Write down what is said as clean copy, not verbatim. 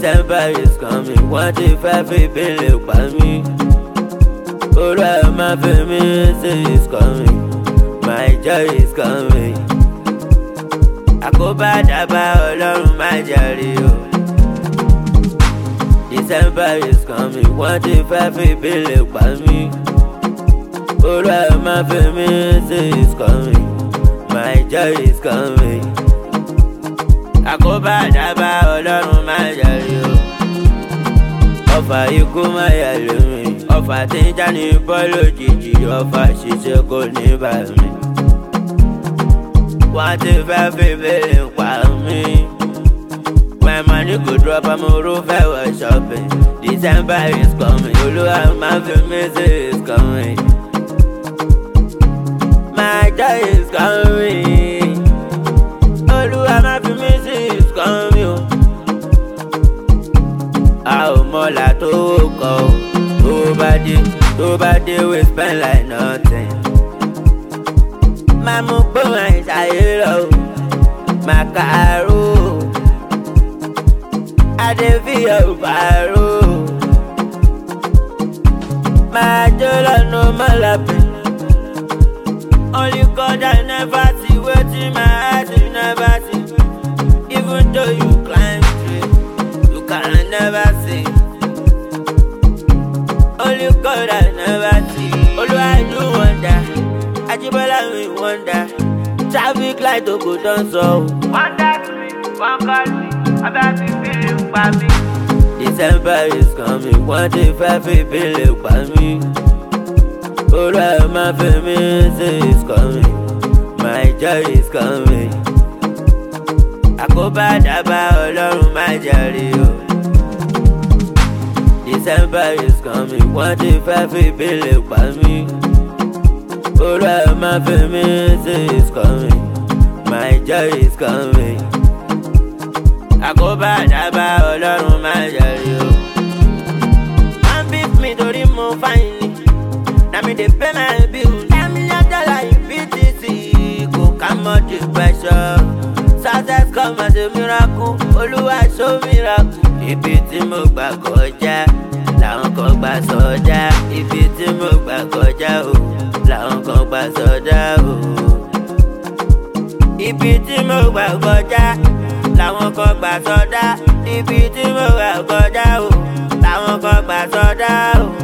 December is coming, wọ́n ti fẹ́ fi ìbílẹ̀ pa mí. Olú ẹ̀ máa fi mí say is coming, my joy is coming. Àkóbá dábà Ọlọ́run má jàre o. December is coming, wọ́n ti fẹ́ fi ìbílẹ̀ pa mí. Olú ẹ̀ máa fi mí say is coming, my joy is coming. Àkóbá dábà Ọlọ́run má jàre o. Ọfà ikú má yà lómi, ọfà tí ń já ní bọ́ọ̀lù òjijì, ọfà ṣiṣẹ́ kò ní bà mí. Wọ́n ti fẹ́ fi ìbílẹ̀ pa mí. When money go drop, I'm over for shopping. December is coming, Olúwa máa fi mí say is coming. My joy is coming. Olúwa máa fi mí say is coming. A ò mọ̀lá tó kọ̀ ọ́, tó bá dé we spend like nothing. Máa mú gbóhùn àìsàyè lọ, máa kàárò. Adé fi ọ̀bàrò. Máa jó lọ́nà mọ́lábì. Only God I never see, wetin my eyes never see. Even though you climb straight, you can never see. Only God I never see. Olúwa do wonder, Ajíbọ́lá mi wonder. Traffic light tó kò tán sọ o. Wonder to me, one call me, abẹ́ fi ìbílẹ̀ pa mí. December is coming, wọ́n ti fẹ́ fi ìbílẹ̀ pa mí. Olú ẹ̀ máa fi mí say is coming, my joy is coming. Àkóbá dábà Ọlọ́run má jàre o. December is coming, wọ́n ti fẹ́ fi ìbílẹ̀ pa mí. Olú ẹ̀ máa fi mí say is coming, my joy is coming. Àkóbá dábà Ọlọ́run má jàre o. Wọ́n bí mi torí mo fáyín ni, na mi dey pay my bills. $1,000,000 in BTC, kò ká mọ́ the pressure. Success come as a miracle, Olúwa show miracle. Ibi tí mo gbà kọjá, làwọn kan gbà sọdá. Ibi tí mo gbà kọjá o, làwọn kan gbà sọdá o. Ibi tí mo gbà kọjá, làwọn kan gbà sọdá. Ibi tí mo gbà kọjá o, làwọn kan gbà sọdá o.